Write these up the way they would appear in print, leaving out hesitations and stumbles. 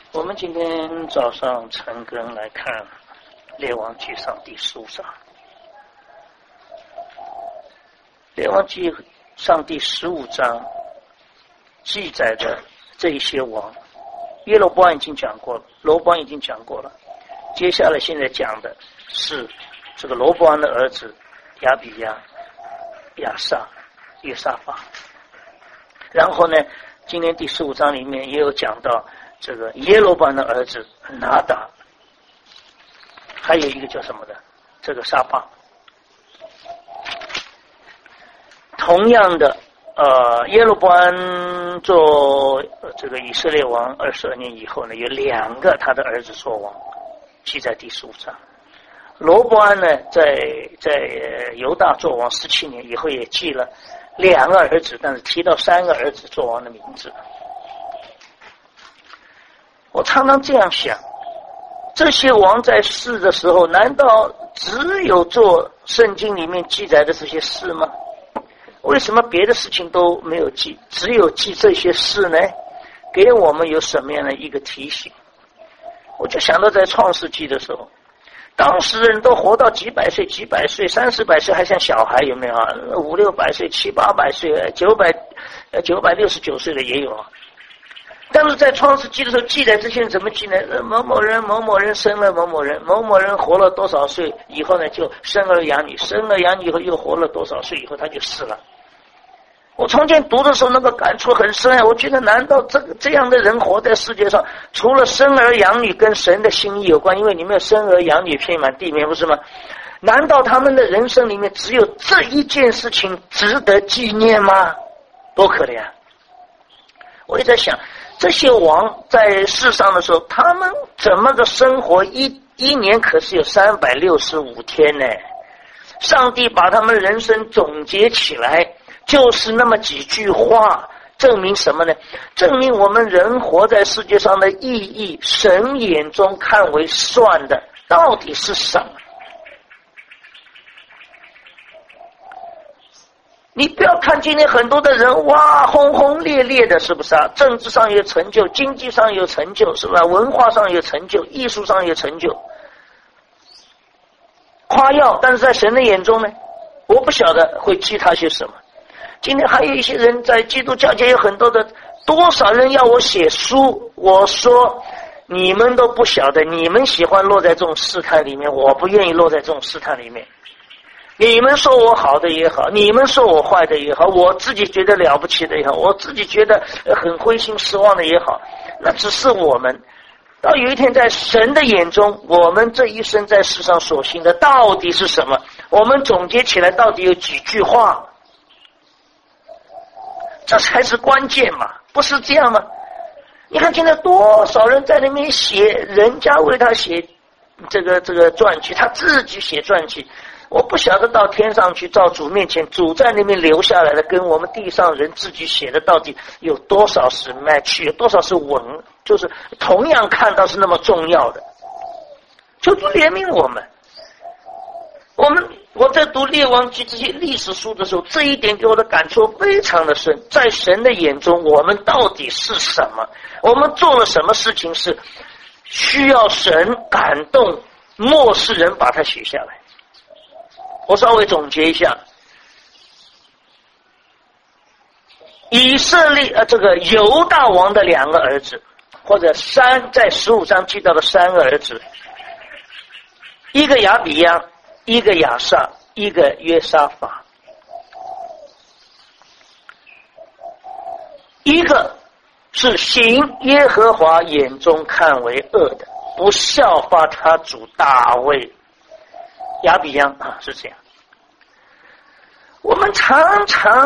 我们今天早上陈根来看《列王纪上》第15章，《列王纪上》第15章记载的这一些王，耶罗波安已经讲过了，罗波安已经讲过了，接下来现在讲的是这个罗波安的儿子亚比亚、亚撒、约沙法。然后呢，今天第15章里面也有讲到这个耶罗波安的儿子拿达，还有一个叫什么的这个沙巴。同样的耶罗波安做这个以色列王22年以后呢，有2个他的儿子做王，记在第15章。罗波安呢在犹大做王17年以后，也记了2个儿子，但是提到3个儿子做王的名字。我常常这样想，这些王在世的时候，难道只有做圣经里面记载的这些事吗？为什么别的事情都没有记，只有记这些事呢？给我们有什么样的一个提醒？我就想到在创世纪的时候，当时人都活到几百岁、30、100岁还像小孩，有没有啊？5、600岁、7、800岁、969岁的也有啊。但是在创世纪的时候记载这些人怎么记呢？某某人生了某某人活了多少岁以后呢，就生儿养女以后又活了多少岁以后他就死了。我从前读的时候那个感触很深，我觉得难道这样的人活在世界上，除了生儿养女跟神的心意有关，因为你们有生儿养女遍满地面，不是吗？难道他们的人生里面只有这一件事情值得纪念吗？多可怜啊！我也在想，这些王在世上的时候，他们怎么个生活？一年可是有365天呢。上帝把他们人生总结起来，就是那么几句话，证明什么呢？证明我们人活在世界上的意义，神眼中看为算的到底是什么？你不要看今天很多的人，哇，轰轰烈烈的，是不是啊？政治上有成就，经济上有成就，是吧？文化上有成就，艺术上有成就，夸耀。但是在神的眼中呢，我不晓得会记他些什么。今天还有一些人在基督教界有很多的，多少人要我写书，我说你们都不晓得，你们喜欢落在这种试探里面，我不愿意落在这种试探里面。你们说我好的也好，你们说我坏的也好，我自己觉得了不起的也好，我自己觉得很灰心失望的也好，那只是我们到有一天在神的眼中，我们这一生在世上所行的到底是什么？我们总结起来到底有几句话？这才是关键嘛，不是这样吗？你看现在多少人在那边写，人家为他写这个传记，他自己写传记。我不晓得到天上去到主面前，主在那边留下来的跟我们地上人自己写的到底有多少是 match， 有多少是吻，就是同样看到是那么重要的。求主怜悯我们。我在读列王纪这些历史书的时候，这一点给我的感触非常的深。在神的眼中，我们到底是什么？我们做了什么事情是需要神感动末世人把它写下来？我稍微总结一下，以色列这个犹大王的2个儿子，或者在15章记到的3个儿子，一个亚比亚，一个亚撒，一个约沙法。一个是行耶和华眼中看为恶的，不效法他主大卫。亚比亚是这样。我们常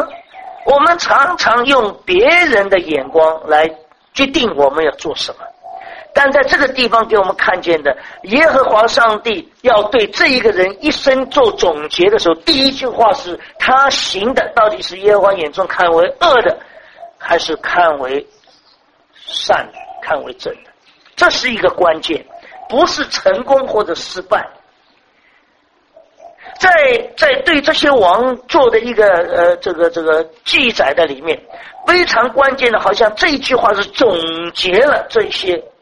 常用别人的眼光来决定我们要做什么，但在这个地方给我们看见的，耶和华上帝要对这一个人一生做总结的时候，第一句话是他行的到底是耶和华眼中看为恶的，还是看为善的，看为正的？这是一个关键，不是成功或者失败。在对这些王做的一个这个记载的里面，非常关键的，好像这一句话是总结了这些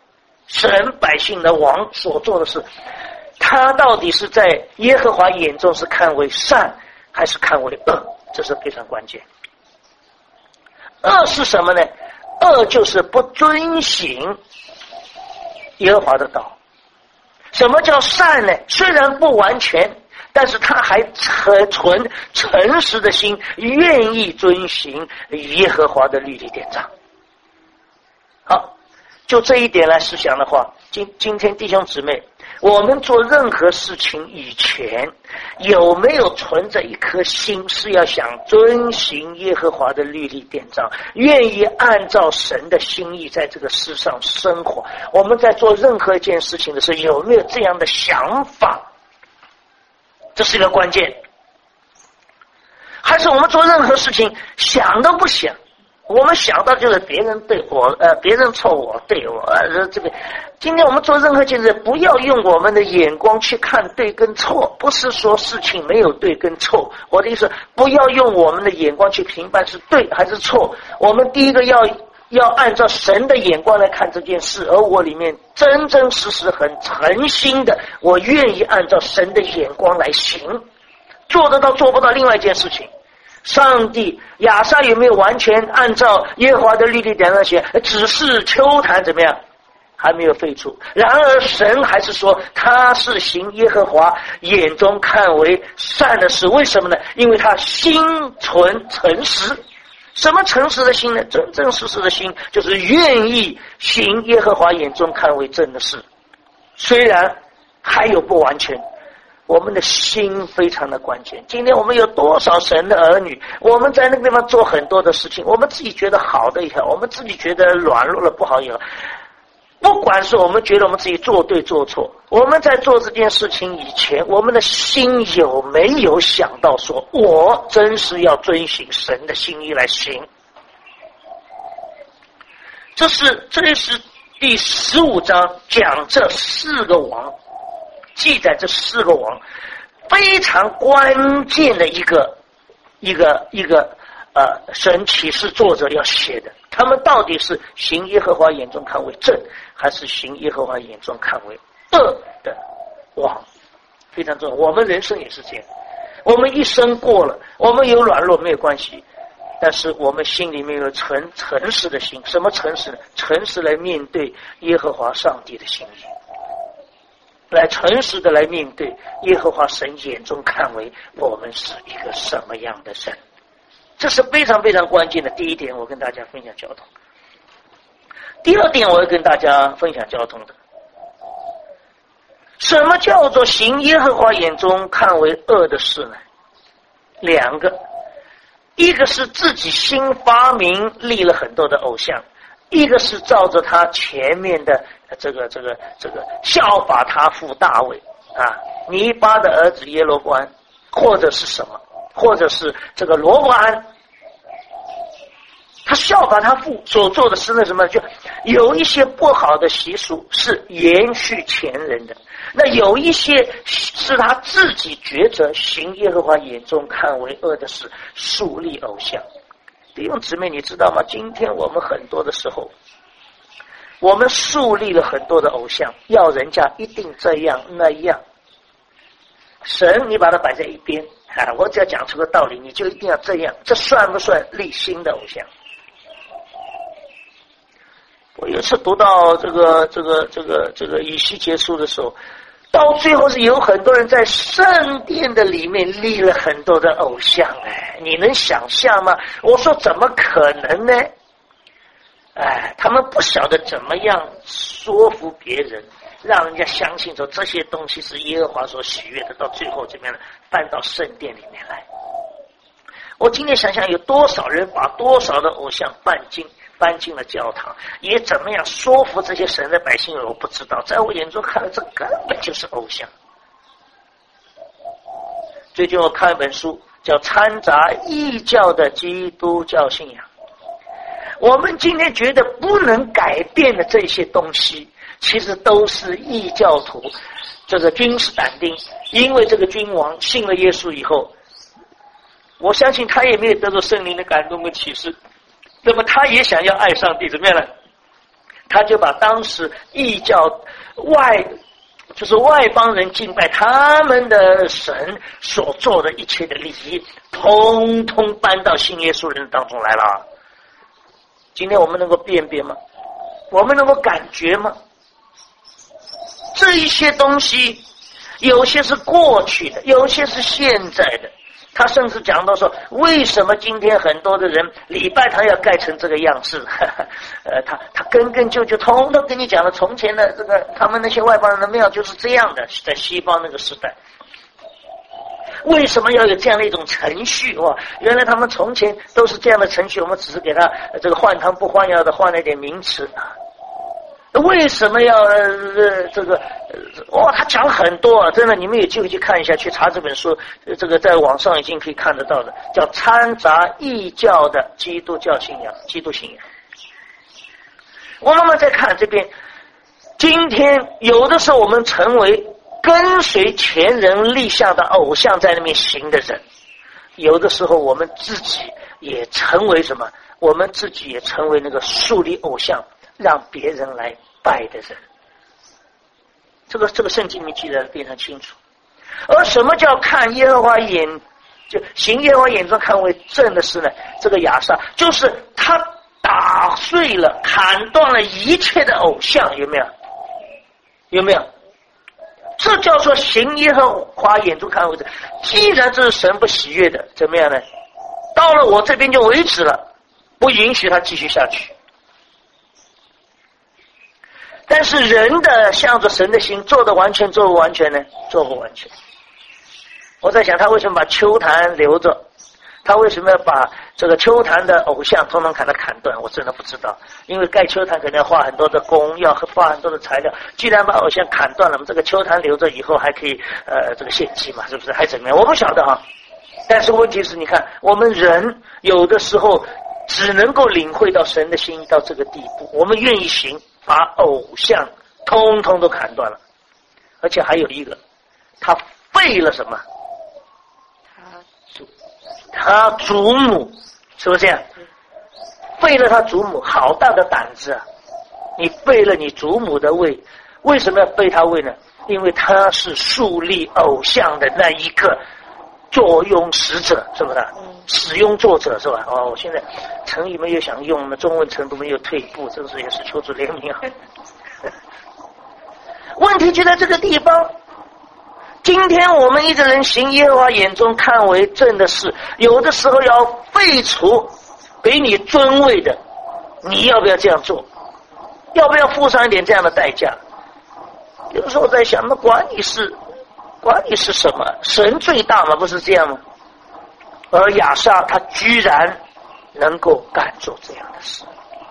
神百姓的王所做的事，他到底是在耶和华眼中是看为善还是看为恶，这是非常关键。恶是什么呢？恶就是不遵行耶和华的道。什么叫善呢？虽然不完全，但是他还存诚实的心，愿意遵行耶和华的律例典章。好，就这一点来思想的话，今天弟兄姊妹，我们做任何事情以前，有没有存着一颗心是要想遵行耶和华的律例典章，愿意按照神的心意在这个世上生活？我们在做任何一件事情的时候，有没有这样的想法？这是一个关键。还是我们做任何事情想都不想，我们想到就是别人对我，别人错我对我，这个。今天我们做任何件事，不要用我们的眼光去看对跟错，不是说事情没有对跟错。我的意思，不要用我们的眼光去评判是对还是错。我们第一个要按照神的眼光来看这件事，而我里面真真实实很诚心的，我愿意按照神的眼光来行。做得到做不到另外一件事情。上帝亚撒有没有完全按照耶和华的律例典章写？只是秋坛怎么样？还没有废除。然而神还是说他是行耶和华眼中看为善的事。为什么呢？因为他心存诚实。什么诚实的心呢？真真实实的心就是愿意行耶和华眼中看为正的事。虽然还有不完全，我们的心非常的关键。今天我们有多少神的儿女，我们在那个地方做很多的事情，我们自己觉得好的也好，我们自己觉得软弱了不好也好，不管是我们觉得我们自己做对做错，我们在做这件事情以前，我们的心有没有想到说我真是要遵行神的心意来行？这是第15章讲这4个王，记载这4个王非常关键的一个神启示作者要写的，他们到底是行耶和华眼中看为正，还是行耶和华眼中看为恶的王？非常重要。我们人生也是这样，我们一生过了，我们有软弱没有关系，但是我们心里面有诚实的心。什么诚实呢？诚实来面对耶和华上帝的心意，来诚实的来面对耶和华神眼中看为我们是一个什么样的神。这是非常非常关键的。第一点我跟大家分享交通。第二点我要跟大家分享交通的，什么叫做行耶和华眼中看为恶的事呢？2个，一个是自己新发明立了很多的偶像，一个是照着他前面的这个效法他父大卫尼巴的儿子耶罗波安，或者是什么，或者是这个罗伯安，他效法他父所做的是那什么，就有一些不好的习俗是延续前人的，那有一些是他自己抉择行耶和华眼中看为恶的事，树立偶像。弟兄姊妹，你知道吗？今天我们很多的时候，我们树立了很多的偶像，要人家一定这样那样。神你把它摆在一边我只要讲出个道理，你就一定要这样，这算不算立新的偶像？我有一次读到这个以西结书的时候，到最后是有很多人在圣殿的里面立了很多的偶像你能想象吗？我说怎么可能呢？他们不晓得怎么样说服别人，让人家相信说这些东西是耶和华所喜悦的，到最后这边搬到圣殿里面来。我今天想想，有多少人把多少的偶像搬进了教堂，也怎么样说服这些神的百姓，我不知道。在我眼中看来，这根本就是偶像。最近我看一本书叫《掺杂异教的基督教信仰》。我们今天觉得不能改变的这些东西，其实都是异教徒这个君士坦丁，因为这个君王信了耶稣以后，我相信他也没有得到圣灵的感动跟启示，那么他也想要爱上帝，怎么样呢？ 他就把当时异教就是外邦人敬拜他们的神所做的一切的礼仪，通通搬到信耶稣人当中来了。今天我们能够辨别吗？我们能够感觉吗？这一些东西有些是过去的，有些是现在的。他甚至讲到说，为什么今天很多的人礼拜堂要盖成这个样式？他根根究究通通跟你讲了，从前的这个他们那些外邦人的庙就是这样的，在西方那个时代。为什么要有这样的一种程序？哇，原来他们从前都是这样的程序，我们只是给他这个换汤不换药的换了一点名词。为什么要这个？他讲很多啊，真的，你们有机会去看一下，去查这本书，这个在网上已经可以看得到的，叫《掺杂异教的基督教信仰》，基督信仰。我们再看这边，今天有的时候我们成为跟随前人立下的偶像在那边行的人，有的时候我们自己也成为什么？我们自己也成为那个树立偶像让别人来拜的人。这个圣经里面记载的非常清楚。而什么叫看耶和华眼，就行耶和华眼中看为正的事呢？这个亚萨就是他打碎了、砍断了一切的偶像，有没有？有没有？这叫做行耶和华眼中看为正。既然这是神不喜悦的，怎么样呢？到了我这边就为止了，不允许他继续下去。但是人的向着神的心做的完全，做不完全呢？做不完全。我在想他为什么把秋坛留着，他为什么要把这个秋坛的偶像通通砍断，我真的不知道。因为盖秋坛可能要花很多的工，要花很多的材料，既然把偶像砍断了，这个秋坛留着以后还可以这个献祭嘛，是不是？还怎么样？我不晓得啊。但是问题是，你看我们人有的时候只能够领会到神的心到这个地步，我们愿意行，把偶像通通都砍断了。而且还有一个，他废了什么？他祖母，是不是这样？废了他祖母，好大的胆子啊！你废了你祖母的位，为什么要废他位呢？因为他是树立偶像的那一个作用使者，是不是？使用作者，是吧？我现在成语没有想用，中文程度没有退步，真是也是求主怜悯啊！问题就在这个地方。今天我们一个人行耶和华眼中看为正的事，有的时候要废除给你尊位的，你要不要这样做？要不要付上一点这样的代价？有的时候我在想，那管你是什么？神最大嘛，不是这样吗？而亚萨他居然能够干做这样的事。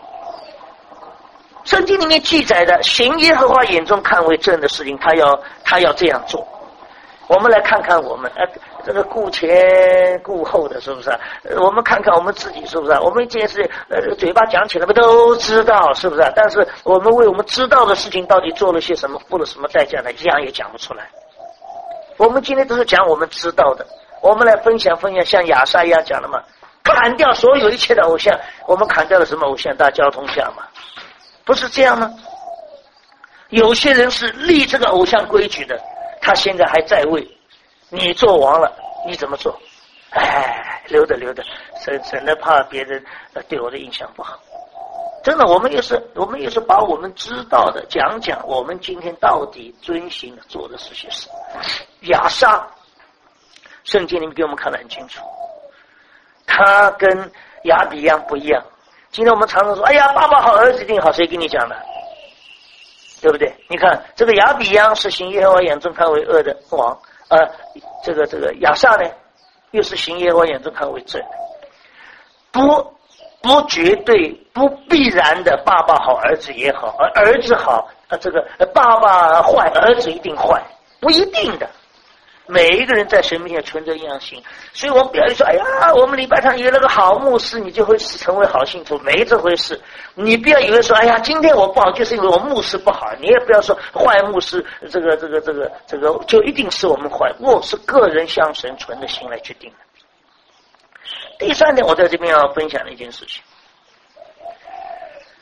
圣经里面记载的行耶和华眼中看为正的事情，他要这样做。我们来看看我们这个顾前顾后的，是不是？我们看看我们自己，是不是？我们这件事嘴巴讲起来不都知道，是不是？但是我们为我们知道的事情到底做了些什么，付了什么代价呢？一样也讲不出来。我们今天都是讲我们知道的，我们来分享像亚萨一样讲的嘛，砍掉所有一切的偶像。我们砍掉了什么偶像？大交通下嘛，不是这样吗？有些人是立这个偶像规矩的，他现在还在位，你做王了，你怎么做？留着，省得怕别人对我的印象不好。真的，我们也是把我们知道的讲，我们今天到底遵行的做的是些什么。亚萨，圣经里面给我们看得很清楚，他跟亚比央不一样。今天我们常常说，哎呀，爸爸好，儿子一定好，谁跟你讲的？对不对？你看这个亚比央是行耶和华眼中看为恶的王，这个亚萨呢，又是行耶和华眼中看为正的，不绝对不必然的，爸爸好儿子也好，儿子好这个爸爸坏儿子一定坏，不一定的。每一个人在神面前存着一样心，所以我们不要说，哎呀，我们礼拜堂有那个好牧师，你就会成为好信徒，没这回事。你不要以为说，哎呀，今天我不好，就是因为我牧师不好。你也不要说坏牧师，这个就一定是我们坏。我是个人向神存的心来决定的。第三点，我在这边要分享的一件事情，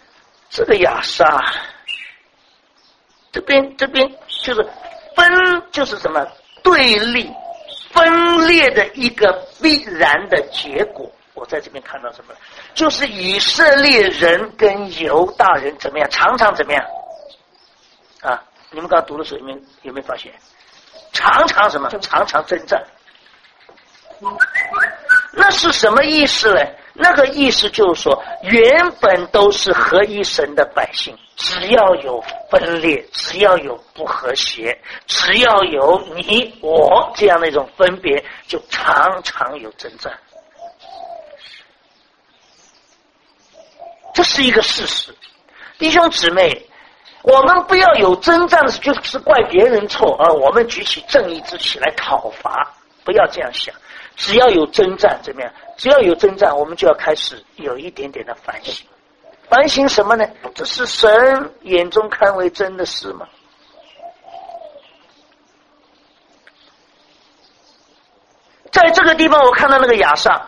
这个亚萨，这边就是就是什么对立分裂的一个必然的结果。我在这边看到什么？就是以色列人跟犹大人怎么样？常常怎么样？啊，你们刚刚读的时候有没有发现？常常什么？常常征战。那是什么意思呢？那个意思就是说，原本都是合一神的百姓，只要有分裂，只要有不和谐，只要有你我这样的一种分别，就常常有征战。这是一个事实，弟兄姊妹，我们不要有征战的就是怪别人错，而我们举起正义之旗来讨伐，不要这样想。只要有征战怎么样？只要有征战，我们就要开始有一点点的反省。反省什么呢？这是神眼中看为真的事吗？在这个地方，我看到那个亚萨，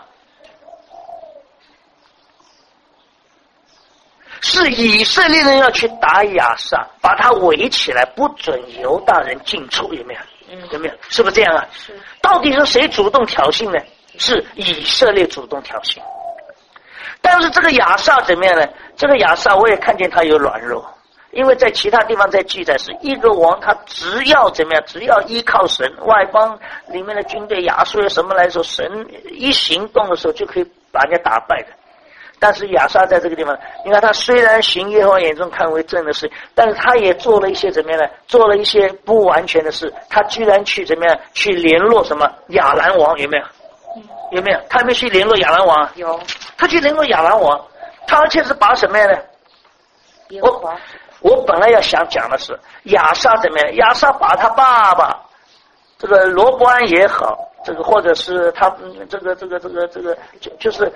是以色列人要去打亚萨，把他围起来，不准犹大人进出，有没有？有没有？是不是这样啊？是。到底是谁主动挑衅呢？是以色列主动挑衅。但是这个亚萨怎么样呢？这个亚萨我也看见他有软弱，因为在其他地方在记载是一个王，他只要怎么样，只要依靠神，外邦里面的军队亚述什么来说，神一行动的时候就可以把人家打败的。但是亚萨在这个地方，你看他虽然行耶和华眼中看为正的事，但是他也做了一些怎么样呢？做了一些不完全的事。他居然去怎么样？去联络什么亚兰王？有没有？有没有？他没去联络亚兰王？有。他去联络亚兰王，他而且是把什么样的？我本来要想讲的是亚萨怎么样？亚萨把他爸爸这个罗伯安也好。这个或者是他这个就是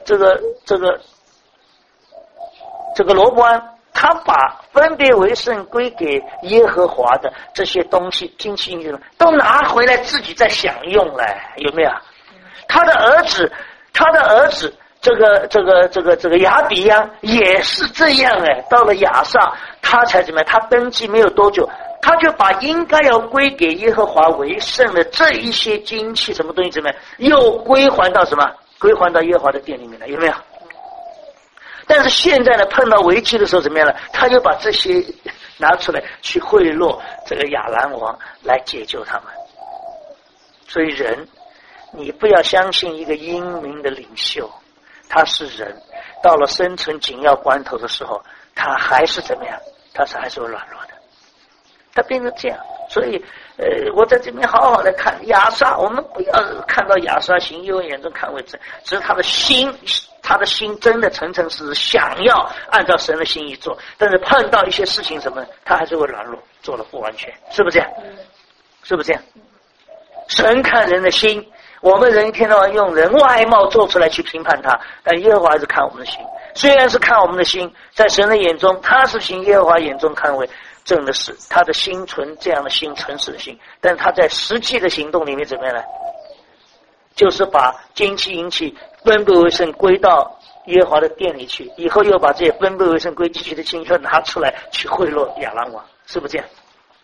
这个罗伯安，他把分别为圣归给耶和华的这些东西金器银子都拿回来自己在享用了，有没有？他的儿子这个亚比央也是这样到了亚萨他才怎么样？他登基没有多久，他就把应该要归给耶和华为圣的这一些金器什么东西怎么样，又归还到什么？归还到耶和华的殿里面了，有没有？但是现在呢，碰到危机的时候怎么样呢？他就把这些拿出来去贿赂这个亚兰王来解救他们。所以人，你不要相信一个英明的领袖，他是人，到了生存紧要关头的时候，他还是怎么样？他是还是会软弱的。他变成这样，所以我在这边好好的看亚萨，我们不要看到亚萨行耶和华眼中看为正，只是他的心真的诚诚实实想要按照神的心意做，但是碰到一些事情什么，他还是会软弱，做了不完全，是不是这样？是不是这样？神看人的心，我们人一天到晚用人外貌做出来去评判他，但耶和华还是看我们的心。虽然是看我们的心，在神的眼中，他是行耶和华眼中看为正的事，他的心存这样的心，诚实的心，但他在实际的行动里面怎么样呢？就是把金器银器分别为圣归到耶和华的殿里去，以后又把这些分别为圣归继续的金又拿出来去贿赂亚兰王，是不是这样？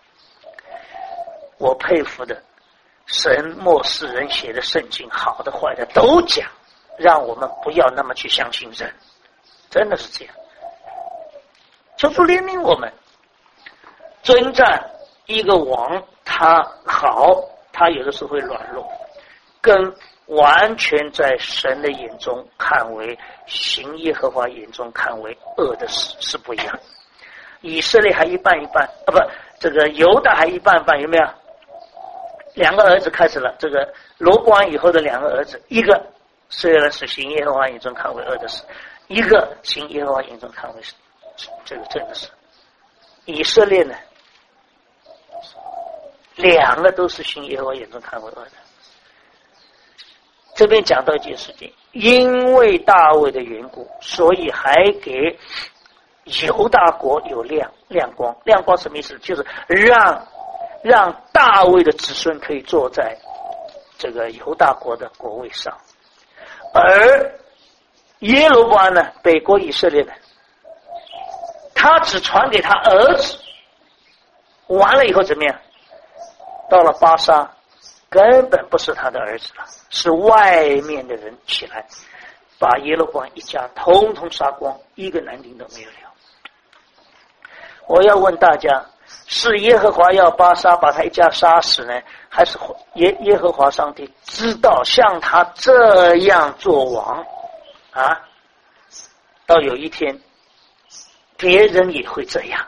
我佩服的神末世人写的圣经，好的坏的都讲，让我们不要那么去相信人，真的是这样。求主怜悯我们。征战一个王，他好，他有的时候会软弱，跟完全在神的眼中看为行耶和华眼中看为恶的事是不一样。以色列还一半一半啊，不，这个犹大还一半一半，有没有？两个儿子开始了，这个罗伯安以后的两个儿子，一个虽然是行耶和华眼中看为恶的事，一个行耶和华眼中看为这个正的事。以色列呢，两个都是行耶和华眼中看为恶的。这边讲到一件事情，因为大卫的缘故，所以还给犹大国有亮光。亮光什么意思？就是让大卫的子孙可以坐在这个犹大国的国位上，而耶罗波安呢，北国以色列呢， 他只传给他儿子，完了以后怎么样？到了巴沙，根本不是他的儿子了，是外面的人起来，把耶罗波安一家统统杀光，一个男丁都没有留。我要问大家，是耶和华要巴沙把他一家杀死呢，还是耶和华上帝知道像他这样做王啊，到有一天别人也会这样？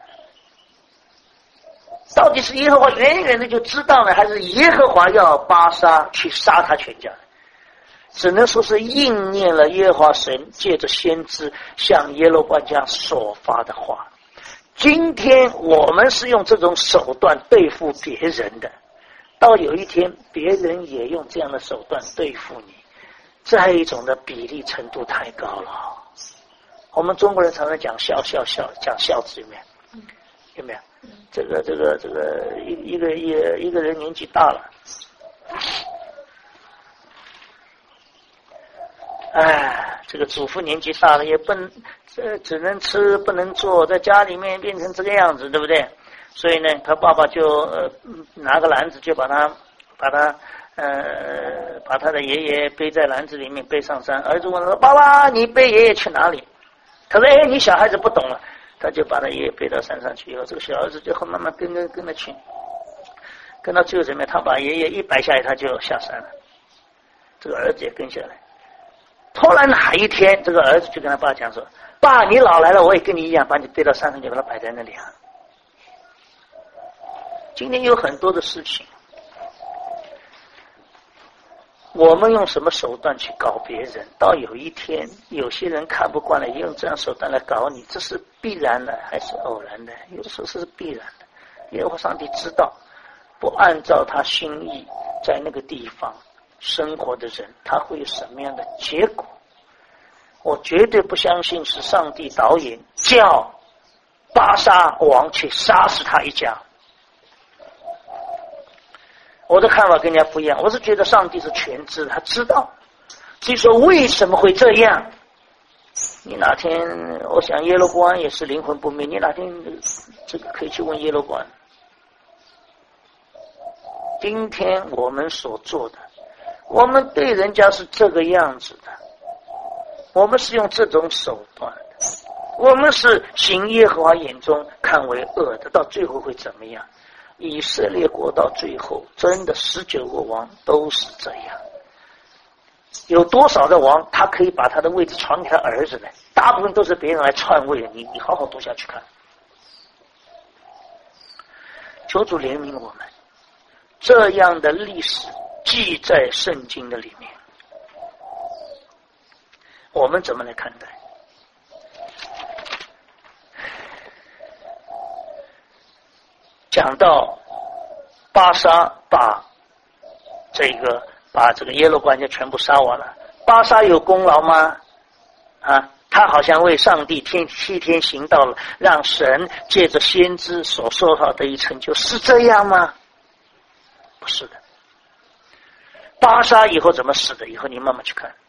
到底是耶和华远远的就知道呢，还是耶和华要巴沙去杀他全家？只能说是应验了耶和华神借着先知向耶罗波安家所发的话。今天我们是用这种手段对付别人的，到有一天别人也用这样的手段对付你，这一种的比例程度太高了。我们中国人常常讲孝，讲孝子，有没有？有没有？这个一个人年纪大了，这个祖父年纪大了也不能，只能吃不能做，在家里面变成这个样子，对不对？所以呢，他爸爸就拿个篮子就把他的爷爷背在篮子里面背上山。儿子问他说：“爸爸，你背爷爷去哪里？”他说：“你小孩子不懂了。”他就把他爷爷背到山上去以后，这个小儿子就慢慢跟着去，跟到最后怎么样？他把爷爷一摆下来，他就下山了。这个儿子也跟下来。突然哪一天，这个儿子就跟他爸讲说：“爸，你老来了，我也跟你一样，把你背到山上，就把他摆在那里啊。”今天有很多的事情，我们用什么手段去搞别人，到有一天有些人看不惯了，也用这样手段来搞你，这是必然的还是偶然的？有的时候是必然的。耶和华上帝知道，不按照他心意在那个地方生活的人，他会有什么样的结果？我绝对不相信是上帝导演叫巴沙王去杀死他一家。我的看法跟人家不一样，我是觉得上帝是全知，他知道。至于说为什么会这样，你哪天我想耶罗波安也是灵魂不灭，你哪天这个可以去问耶罗波安。今天我们所做的，我们对人家是这个样子的，我们是用这种手段的，我们是行耶和华眼中看为恶的，到最后会怎么样？以色列国到最后真的19个王都是这样。有多少的王他可以把他的位置传给他儿子呢？大部分都是别人来篡位的。你好好读下去看。求主怜悯我们，这样的历史记在圣经的里面，我们怎么来看待？讲到巴沙把这个耶罗波安家全部杀完了，巴沙有功劳吗？他好像为上帝替天行道了，让神借着先知所说好的一成就，是这样吗？不是的。巴沙以后怎么死的？以后你慢慢去看。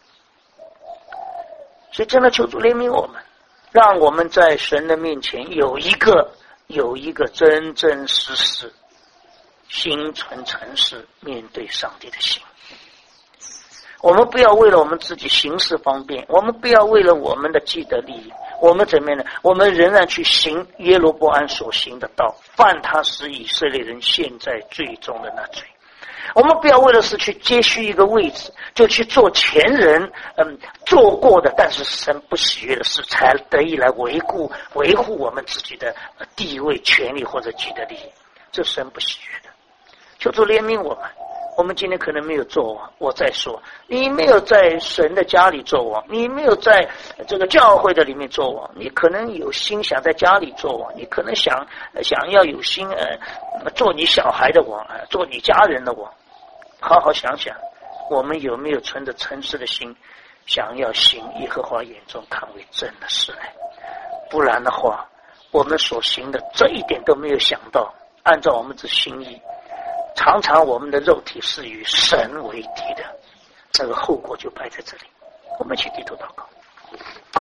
所以真的求主怜悯我们，让我们在神的面前有一个真真实实心存诚实面对上帝的心。我们不要为了我们自己行事方便，我们不要为了我们的既得利益，我们怎么样呢？我们仍然去行耶罗波安所行的道，犯他使以色列人陷在最终的那罪。我们不要为了是去接续一个位置，就去做前人做过的但是神不喜悦的事，才得以来维护我们自己的地位、权利或者既得利益，这神不喜悦的。求主怜悯我们。我们今天可能没有做王，我再说，你没有在神的家里做王，你没有在这个教会的里面做王，你可能有心想在家里做王，你可能想要有心做你小孩的王，做你家人的王。好好想想，我们有没有存着诚实的心，想要行耶和华眼中看为正的事呢？不然的话，我们所行的这一点都没有想到，按照我们的心意，常常我们的肉体是与神为敌的，这个后果就摆在这里。我们一起低头祷告。